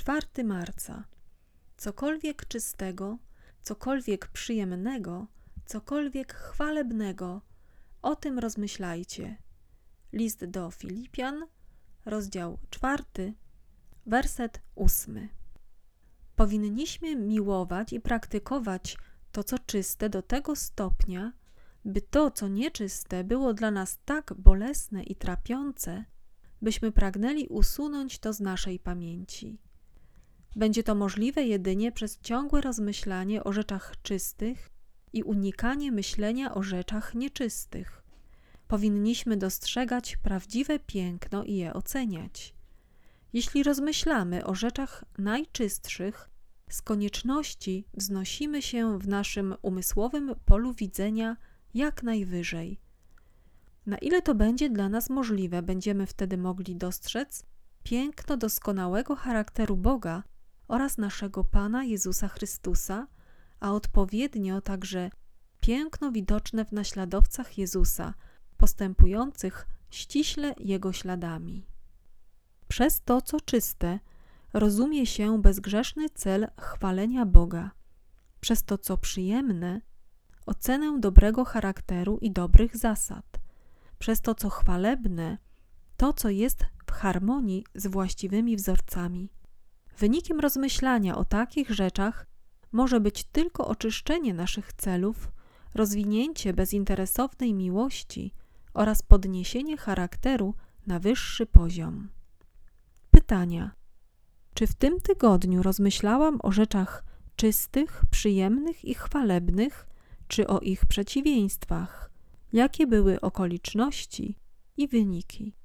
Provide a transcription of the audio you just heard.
4 marca. Cokolwiek czystego, cokolwiek przyjemnego, cokolwiek chwalebnego, o tym rozmyślajcie. List do Filipian, rozdział 4, werset 8. Powinniśmy miłować i praktykować to, co czyste, do tego stopnia, by to, co nieczyste, było dla nas tak bolesne i trapiące, byśmy pragnęli usunąć to z naszej pamięci. Będzie to możliwe jedynie przez ciągłe rozmyślanie o rzeczach czystych i unikanie myślenia o rzeczach nieczystych. Powinniśmy dostrzegać prawdziwe piękno i je oceniać. Jeśli rozmyślamy o rzeczach najczystszych, z konieczności wznosimy się w naszym umysłowym polu widzenia jak najwyżej. Na ile to będzie dla nas możliwe, będziemy wtedy mogli dostrzec piękno doskonałego charakteru Boga oraz naszego Pana Jezusa Chrystusa, a odpowiednio także piękno widoczne w naśladowcach Jezusa, postępujących ściśle Jego śladami. Przez to, co czyste, rozumie się bezgrzeszny cel chwalenia Boga. Przez to, co przyjemne, ocenę dobrego charakteru i dobrych zasad. Przez to, co chwalebne, to, co jest w harmonii z właściwymi wzorcami. Wynikiem rozmyślania o takich rzeczach może być tylko oczyszczenie naszych celów, rozwinięcie bezinteresownej miłości oraz podniesienie charakteru na wyższy poziom. Pytania. Czy w tym tygodniu rozmyślałam o rzeczach czystych, przyjemnych i chwalebnych, czy o ich przeciwieństwach? Jakie były okoliczności i wyniki?